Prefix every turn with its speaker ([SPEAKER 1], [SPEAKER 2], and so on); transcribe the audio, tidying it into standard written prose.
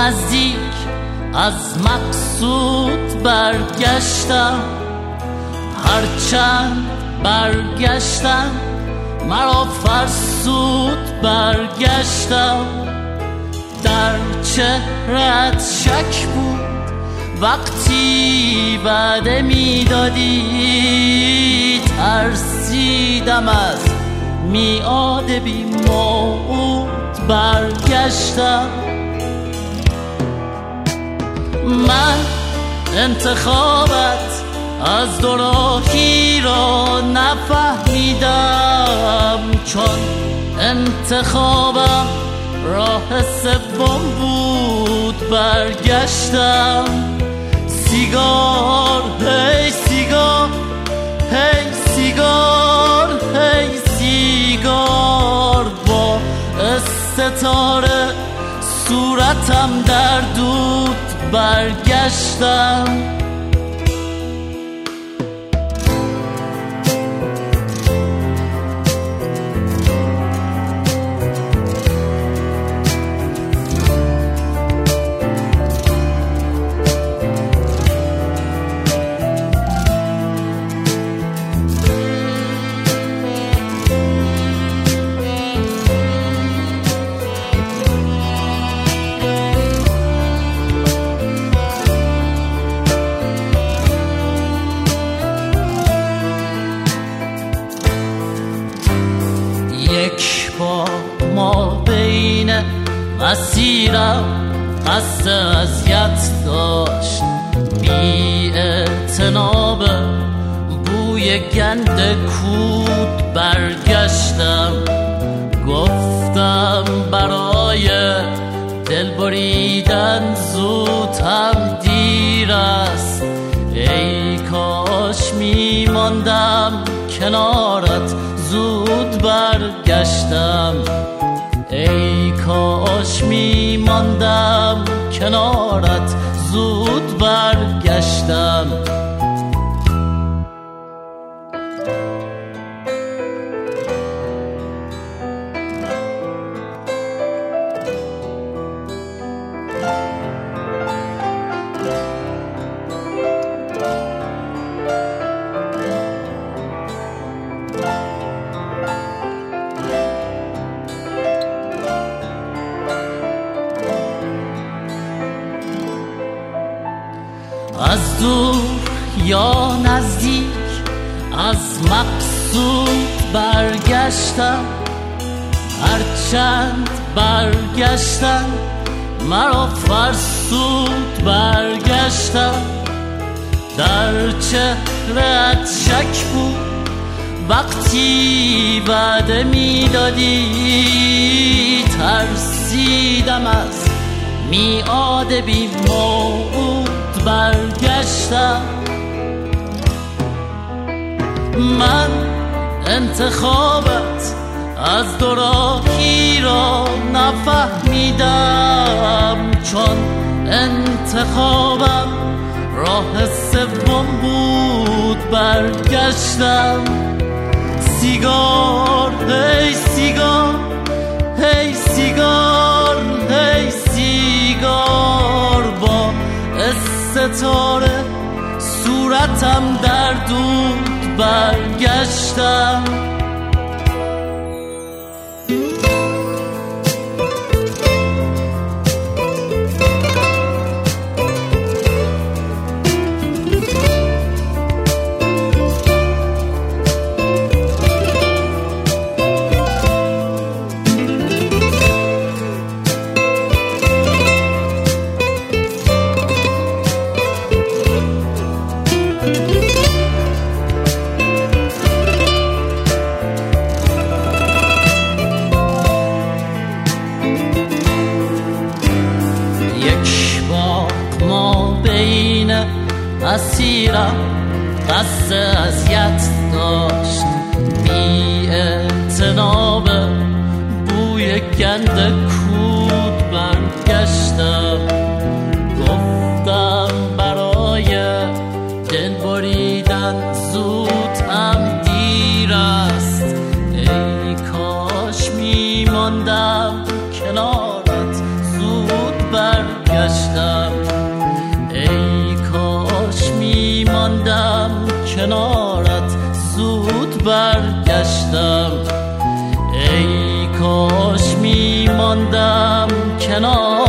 [SPEAKER 1] نزدیک از مقصود برگشتم، هرچند برگشتم مرا فرسود برگشتم. در چهرت شک بود وقتی وعده میدادی، ترسیدم از میعاد بی موعود برگشتم. من انتخابت از دوراهی را نفهمیدم، چون انتخابم راه سوم بود برگشتم. سیگار هی سیگار، هی سیگار، هی سیگار، با استتاره صورتم در دود برگشتم. ما بین مسیرم قصد اذیت داشت، بی اعتناب بوی گند کود برگشتم. گفتم برای دل بریدن زود هم دیر است، ای کاش میماندم کنارت زود برگشتم، ای کاش میماندم کنارت زود برگشتم. از دور یا نزدیک از مقصود برگشتم، هرچند برگشتم مرا فرسود برگشتم. در چهرت شک بود وقتی وعده میدادی، ترسیدم از میعاد بی موعود برگشتم. من انتخابت از دوراهی را نفهمیدم، چون انتخابم راه سوم بود برگشتم. سیگار هی سیگار، هی سیگار، هی سیگار، با ستاره صورتم در دود برگشتم. مسیرم قصد اذیت داشت، بی اعتناب بوی گند کود برگشتم. گفتم برای دل بریدن زود هم دیر است، ای کاش میماندم کنارت زود برگشتم. کنار